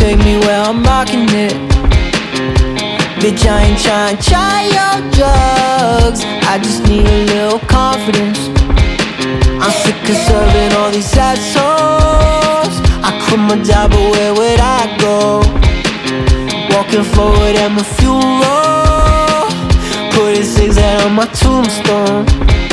take me where I'm rocking it. Bitch, I ain't try your drugs. I just need a little confidence. I'm sick of serving all these assholes. I quit my job, but where would I go? Walking forward at my funeral, putting 6 out on my tombstone.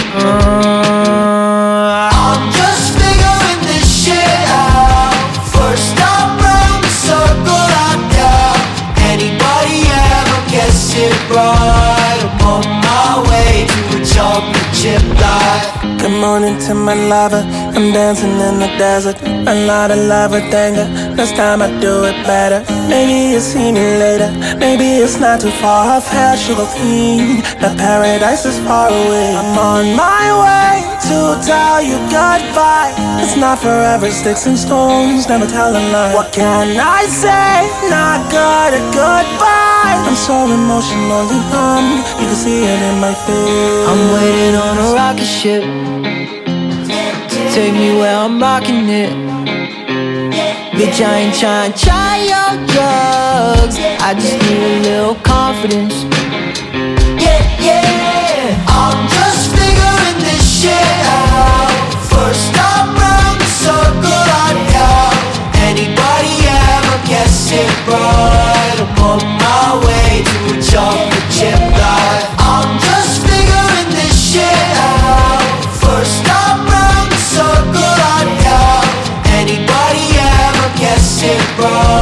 I'm just figuring this shit out. First time round the circle I doubt anybody ever gets it right. I'm on my way to a chocolate chip life. Good morning to my lover, I'm dancing in the desert. A lot of love with anger, this time I do it better. Maybe you'll see me later, maybe it's not too far. I've had sugar king, the paradise is far away. I'm on my way to tell you goodbye. It's not forever, sticks and stones, never tell a lie. What can I say, not good at goodbye. I'm so emotionally numb, you can see it in my face. I'm waiting on a rocket ship to take me where I'm rocking it. Bitch, I ain't try your drugs. I just need a little confidence. Yeah, yeah. I'm just figuring this shit out. First time round the circle I doubt anybody ever gets it right. I'm on my way to a chocolate chip life. I'm just figuring this shit out. First time round the circle I doubt anybody ever gets it right.